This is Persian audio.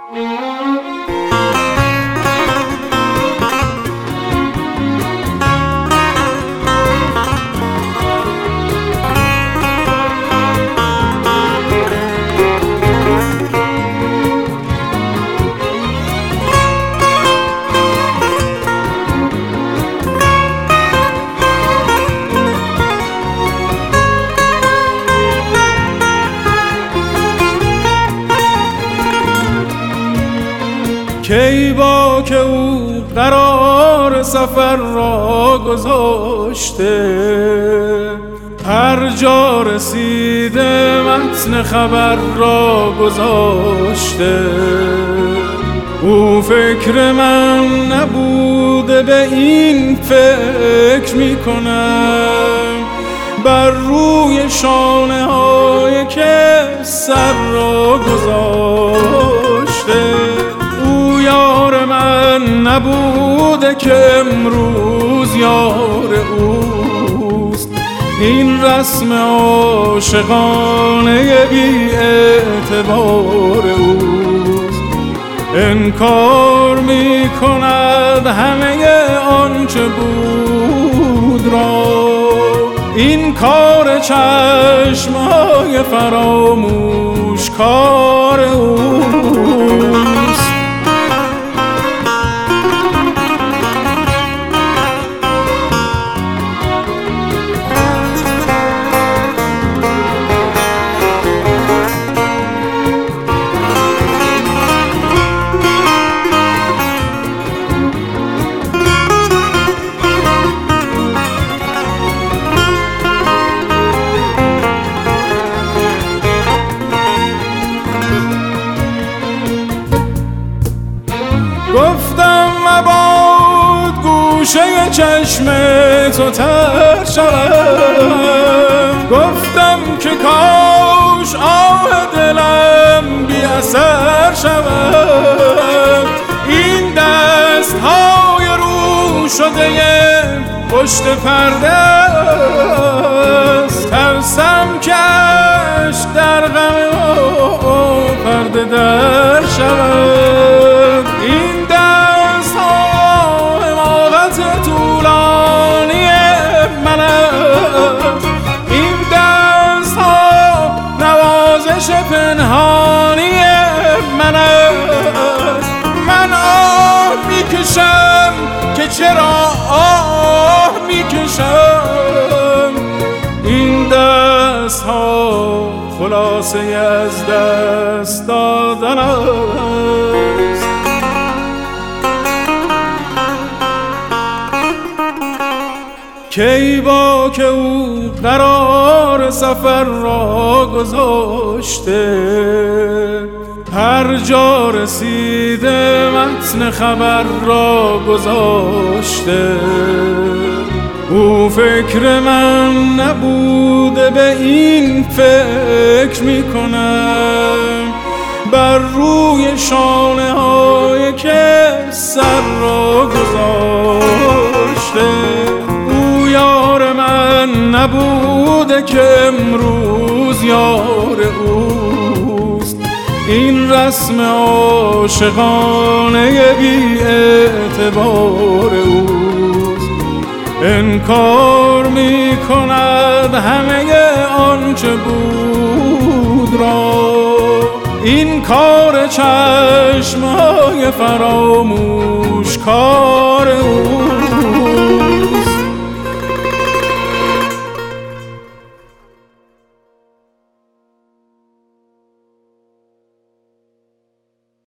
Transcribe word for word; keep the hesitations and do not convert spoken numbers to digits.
کی با که او قرار سفر را گذاشته، هر جا رسیده متن خبر را گذاشته. او فکر من نبوده به این فکر میکنم، بر روی شانه های که سر را گذاشته. یار من نبوده که امروز یار اوست، این رسم عاشقانه بی اعتبار اوست. انکار می کند همه آنچه بود را، این کار چشمهای فراموش کار اوست. گفتم مباد گوشه چشم تو تر شوم، گفتم که کاش آه دلم بی اثر شود. این دست های رو شده پشت پرده است، ترسم که عشق در غم پرده در شود. این دست ها حماقت طولانی من است، این دست ها نوازش پنهانی من است. من آه میکشم که چرا آه میکشم، این دست ها خلاصه از دست دادن است. کی با که او قرار سفر را گذاشته، هر جا رسیده متن خبر را گذاشته. او فکر من نبوده به این فکر میکنم، بر روی شانه های که سر را گذاشته. او یار من نبوده که امروز یار اوست، این رسم عاشقانه بی اعتبار اوست. انکار می کند همه آنچه بود را، این کار چشمهای فراموش